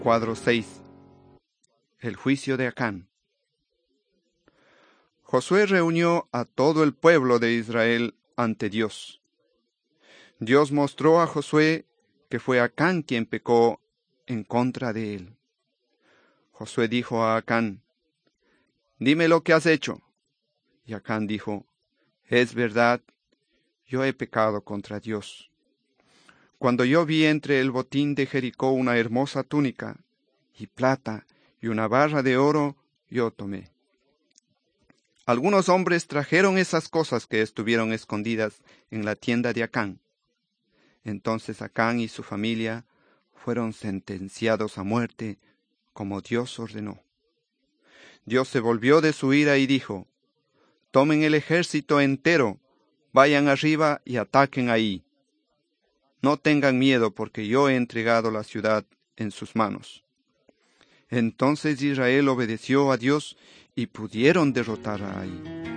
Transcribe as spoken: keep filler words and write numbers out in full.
Cuadro seis. El juicio de Acán. Josué reunió a todo el pueblo de Israel ante Dios. Dios mostró a Josué que fue Acán quien pecó en contra de él. Josué dijo a Acán: «Dime lo que has hecho». Y Acán dijo: «Es verdad, yo he pecado contra Dios. Cuando yo vi entre el botín de Jericó una hermosa túnica y plata y una barra de oro, yo tomé. Algunos hombres trajeron esas cosas que estuvieron escondidas en la tienda de Acán. Entonces Acán y su familia fueron sentenciados a muerte, como Dios ordenó. Dios se volvió de su ira y dijo: «Tomen el ejército entero, vayan arriba y ataquen ahí. No tengan miedo, porque yo he entregado la ciudad en sus manos». Entonces Israel obedeció a Dios y pudieron derrotar a Ai.